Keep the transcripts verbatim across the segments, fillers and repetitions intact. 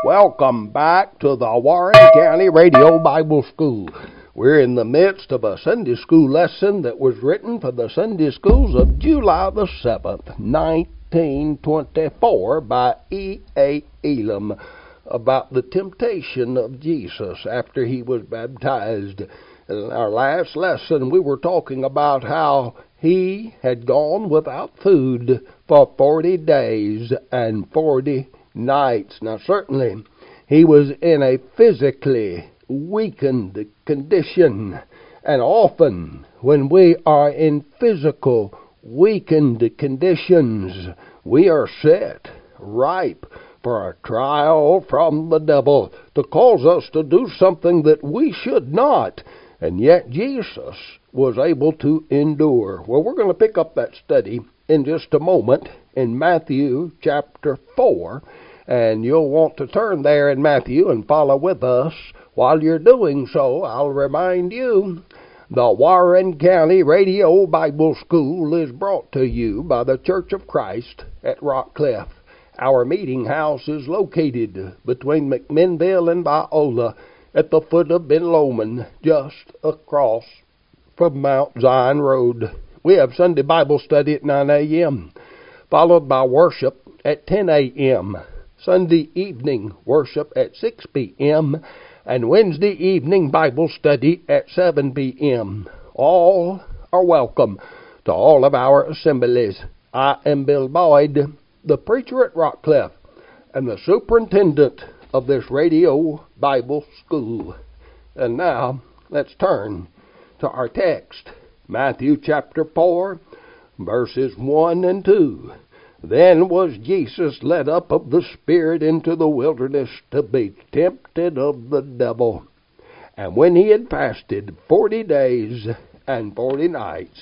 Welcome back to the Warren County Radio Bible School. We're in the midst of a Sunday school lesson that was written for the Sunday schools of July the seventh, nineteen twenty-four by E A Elam about the temptation of Jesus after he was baptized. In our last lesson, we were talking about how he had gone without food for forty days and forty nights. Now, certainly, he was in a physically weakened condition. And often, when we are in physical weakened conditions, we are set ripe for a trial from the devil to cause us to do something that we should not. And yet Jesus was able to endure. Well, we're going to pick up that study in just a moment in Matthew chapter four. And you'll want to turn there in Matthew and follow with us. While you're doing so, I'll remind you, the Warren County Radio Bible School is brought to you by the Church of Christ at Rockcliff. Our meeting house is located between McMinnville and Viola at the foot of Ben Lomond, just across from Mount Zion Road. We have Sunday Bible study at nine a.m., followed by worship at ten a.m., Sunday evening worship at six p.m., and Wednesday evening Bible study at seven p.m. All are welcome to all of our assemblies. I am Bill Boyd, the preacher at Rockcliff, and the superintendent of this radio Bible school. And now, let's turn to our text, Matthew chapter four, verses one and two. Then was Jesus led up of the Spirit into the wilderness to be tempted of the devil. And when he had fasted forty days and forty nights,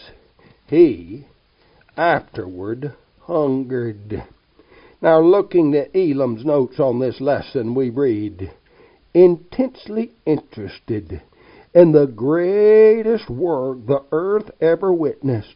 he afterward hungered. Now, looking at Elam's notes on this lesson, we read, intensely interested in the greatest work the earth ever witnessed,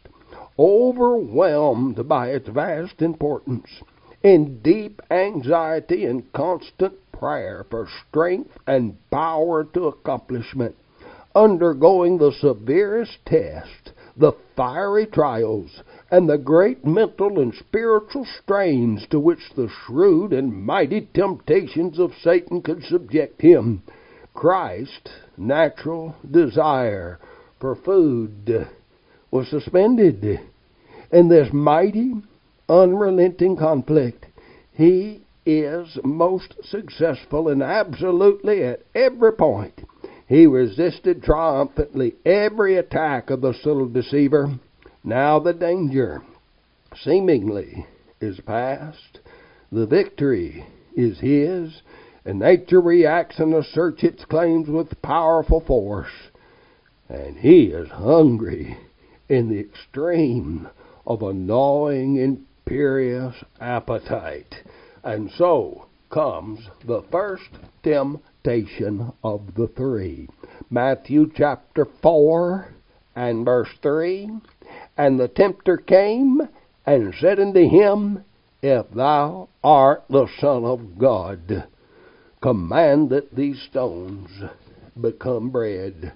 overwhelmed by its vast importance, in deep anxiety and constant prayer for strength and power to accomplishment, undergoing the severest test, the fiery trials, and the great mental and spiritual strains to which the shrewd and mighty temptations of Satan could subject him, Christ's natural desire for food was suspended. In this mighty, unrelenting conflict, he is most successful and absolutely at every point. He resisted triumphantly every attack of the subtle deceiver. Now the danger, seemingly, is past. The victory is his, and nature reacts and asserts its claims with powerful force. And he is hungry in the extreme of a gnawing, imperious appetite. And so comes the first temptation of the three. Matthew chapter four and verse three. And the tempter came and said unto him, If thou art the Son of God, command that these stones become bread.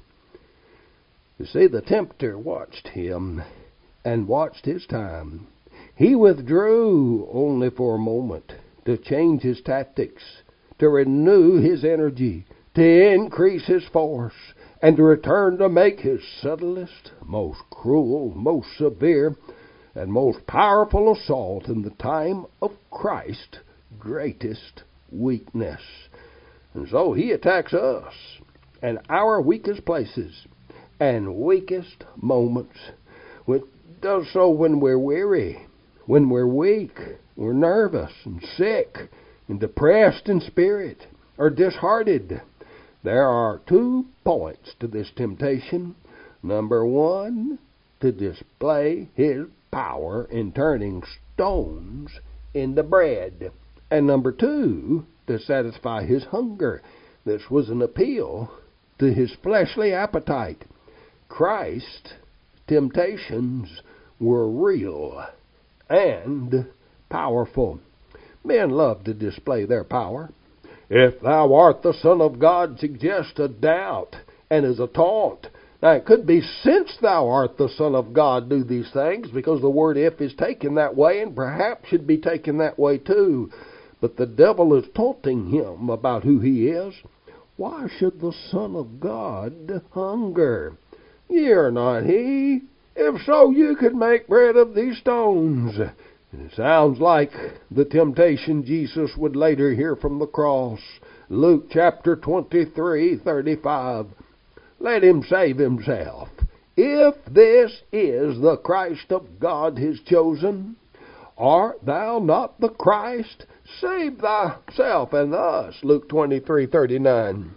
You see, the tempter watched him and watched his time. He withdrew only for a moment to change his tactics, to renew his energy, to increase his force, and to return to make his subtlest, most cruel, most severe, and most powerful assault in the time of Christ's greatest weakness. And so he attacks us and our weakest places and weakest moments. It does so when we're weary, when we're weak, we're nervous and sick and depressed in spirit or disheartened. There are two points to this temptation. Number one, to display his power in turning stones into bread. And number two, to satisfy his hunger. This was an appeal to his fleshly appetite. Christ's temptations were real and powerful. Men love to display their power. If thou art the Son of God suggests a doubt and is a taunt. Now, it could be since thou art the Son of God, do these things, because the word if is taken that way and perhaps should be taken that way too. But the devil is taunting him about who he is. Why should the Son of God hunger? Ye are not he. If so, you could make bread of these stones. It sounds like the temptation Jesus would later hear from the cross. Luke chapter twenty-three, thirty-five. Let him save himself. If this is the Christ of God, his chosen, art thou not the Christ? Save thyself and us. Luke twenty-three, thirty-nine.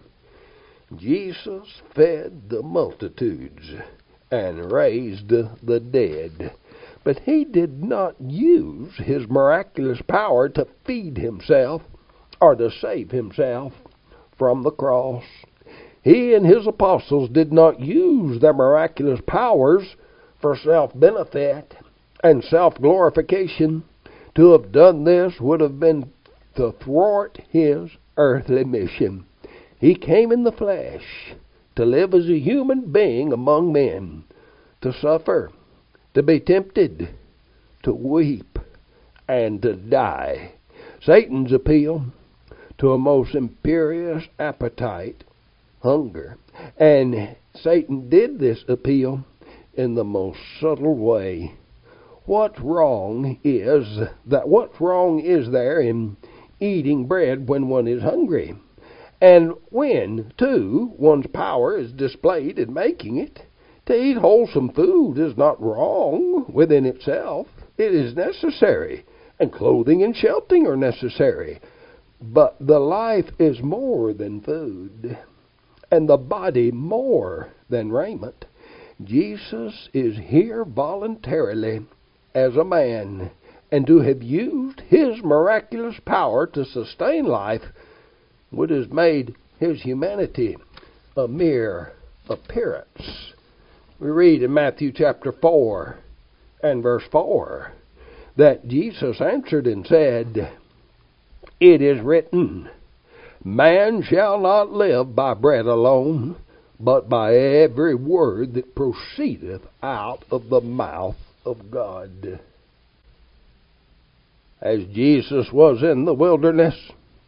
Jesus fed the multitudes and raised the dead. But he did not use his miraculous power to feed himself or to save himself from the cross. He and his apostles did not use their miraculous powers for self-benefit and self-glorification. To have done this would have been to thwart his earthly mission. He came in the flesh to live as a human being among men, to suffer, to be tempted, to weep, and to die. Satan's appeal to a most imperious appetite, hunger. And Satan did this appeal in the most subtle way. What's wrong is that what's wrong is there in eating bread when one is hungry? And when, too, one's power is displayed in making it. To eat wholesome food is not wrong within itself. It is necessary, and clothing and sheltering are necessary. But the life is more than food, and the body more than raiment. Jesus is here voluntarily as a man, and to have used his miraculous power to sustain life would have made his humanity a mere appearance. We read in Matthew chapter four and verse four that Jesus answered and said, "It is written, man shall not live by bread alone, but by every word that proceedeth out of the mouth of God." As Jesus was in the wilderness,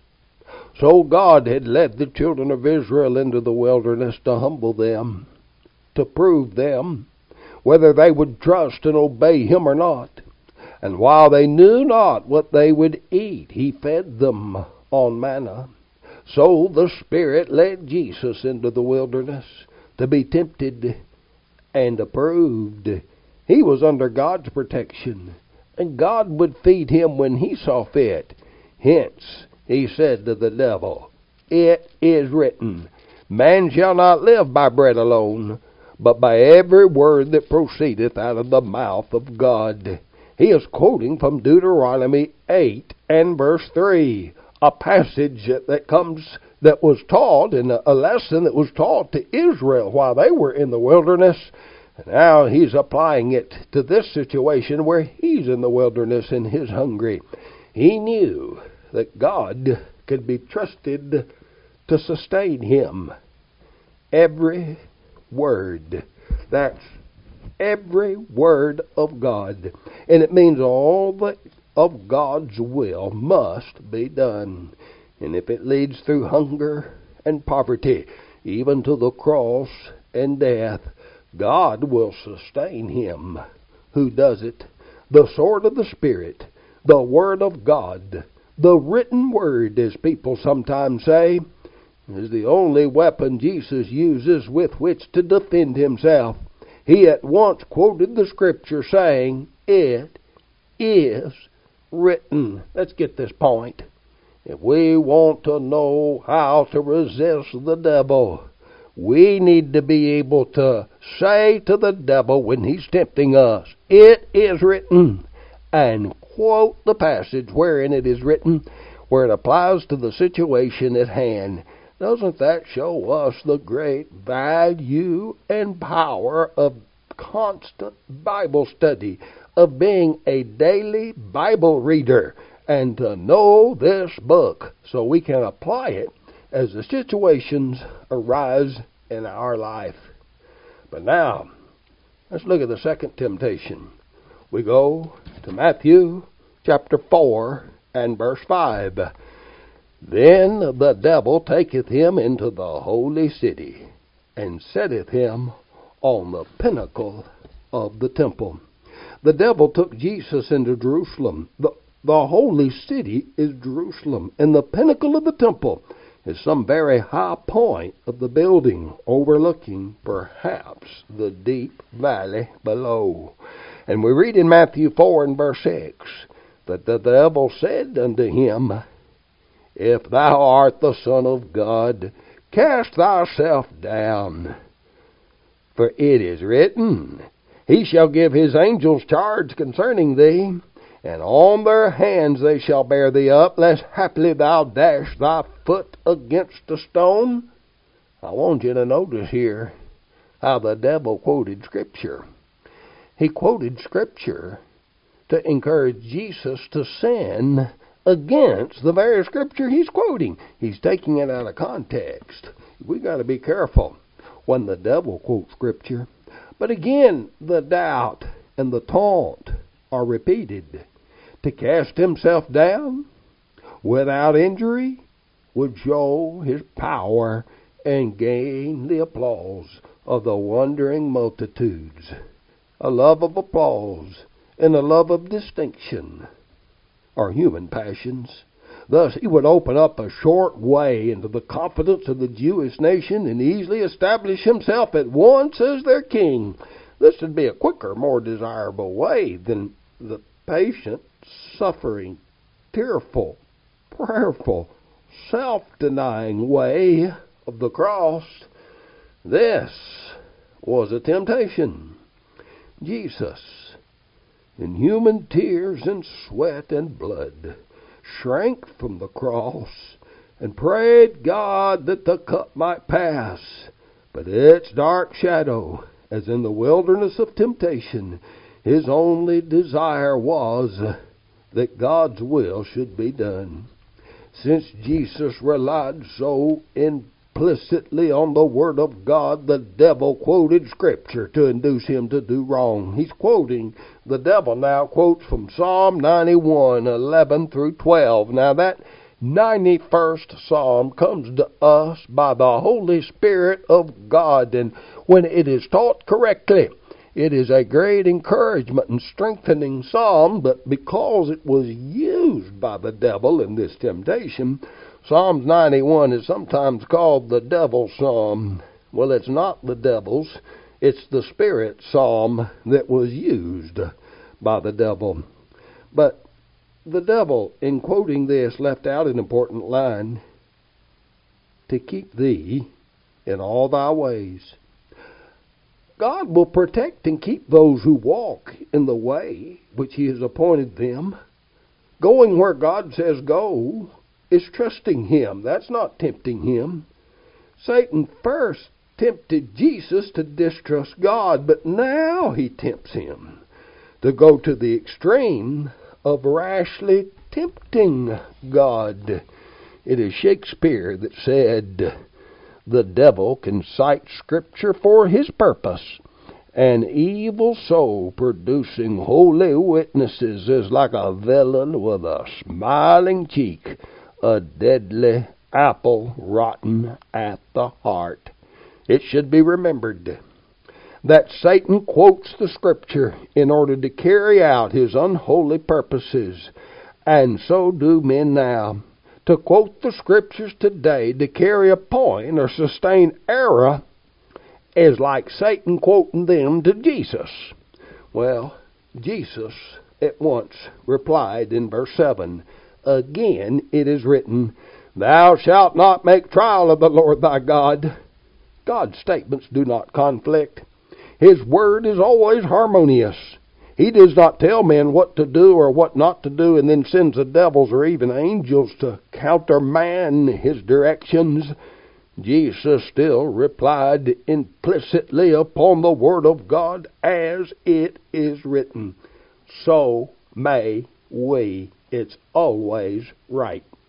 so God had led the children of Israel into the wilderness to humble them, to prove them whether they would trust and obey him or not. And while they knew not what they would eat, he fed them on manna. So the Spirit led Jesus into the wilderness to be tempted and approved. He was under God's protection, and God would feed him when he saw fit. Hence, he said to the devil, "It is written, man shall not live by bread alone, but by every word that proceedeth out of the mouth of God." He is quoting from Deuteronomy eight and verse three, a passage that comes that was taught, and a lesson that was taught to Israel while they were in the wilderness. And now he's applying it to this situation where he's in the wilderness and he's hungry. He knew that God could be trusted to sustain him. Every word. That's every word of God. And it means all that of God's will must be done. And if it leads through hunger and poverty, even to the cross and death, God will sustain him who does it. The sword of the Spirit, the Word of God, the written word, as people sometimes say, is the only weapon Jesus uses with which to defend himself. He at once quoted the Scripture saying, "It is written." Let's get this point. If we want to know how to resist the devil, we need to be able to say to the devil when he's tempting us, "It is written," and quote the passage wherein it is written, where it applies to the situation at hand. Doesn't that show us the great value and power of constant Bible study, of being a daily Bible reader, and to know this book so we can apply it as the situations arise in our life. But now, let's look at the second temptation. We go to Matthew chapter four and verse five. Then the devil taketh him into the holy city, and setteth him on the pinnacle of the temple. The devil took Jesus into Jerusalem. The, the holy city is Jerusalem, and the pinnacle of the temple is some very high point of the building, overlooking perhaps the deep valley below. And we read in Matthew four and verse six, that the devil said unto him, If thou art the Son of God, cast thyself down. For it is written, He shall give his angels charge concerning thee, and on their hands they shall bear thee up, lest haply thou dash thy foot against a stone. I want you to notice here how the devil quoted Scripture. He quoted Scripture to encourage Jesus to sin against the very Scripture he's quoting. He's taking it out of context. We got to be careful when the devil quotes Scripture. But again, the doubt and the taunt are repeated. To cast himself down without injury would show his power and gain the applause of the wondering multitudes. A love of applause and a love of distinction are human passions. Thus, he would open up a short way into the confidence of the Jewish nation and easily establish himself at once as their king. This would be a quicker, more desirable way than the patient, suffering, tearful, prayerful, self-denying way of the cross. This was a temptation. Jesus, in human tears and sweat and blood, shrank from the cross and prayed God that the cup might pass. But its dark shadow, as in the wilderness of temptation, his only desire was that God's will should be done. Since Jesus relied so implicitly on the Word of God, the devil quoted Scripture to induce him to do wrong. He's quoting, the devil now quotes from Psalm ninety-one, eleven through twelve. Now that ninety-first Psalm comes to us by the Holy Spirit of God, and when it is taught correctly, it is a great encouragement and strengthening psalm. But because it was used by the devil in this temptation, Psalms ninety-one is sometimes called the devil's psalm. Well, it's not the devil's. It's the Spirit psalm that was used by the devil. But the devil, in quoting this, left out an important line: to keep thee in all thy ways. God will protect and keep those who walk in the way which He has appointed them. Going where God says go is trusting Him. That's not tempting Him. Satan first tempted Jesus to distrust God, but now he tempts him to go to the extreme of rashly tempting God. It is Shakespeare that said, the devil can cite Scripture for his purpose. An evil soul producing holy witnesses is like a villain with a smiling cheek, a deadly apple rotten at the heart. It should be remembered that Satan quotes the Scripture in order to carry out his unholy purposes, and so do men now. To quote the Scriptures today to carry a point or sustain error is like Satan quoting them to Jesus. Well, Jesus at once replied in verse seven, Again it is written, Thou shalt not make trial of the Lord thy God. God's statements do not conflict. His word is always harmonious. He does not tell men what to do or what not to do and then sends the devils or even angels to countermand His directions. Jesus still replied implicitly upon the Word of God as it is written. So may we it's always right.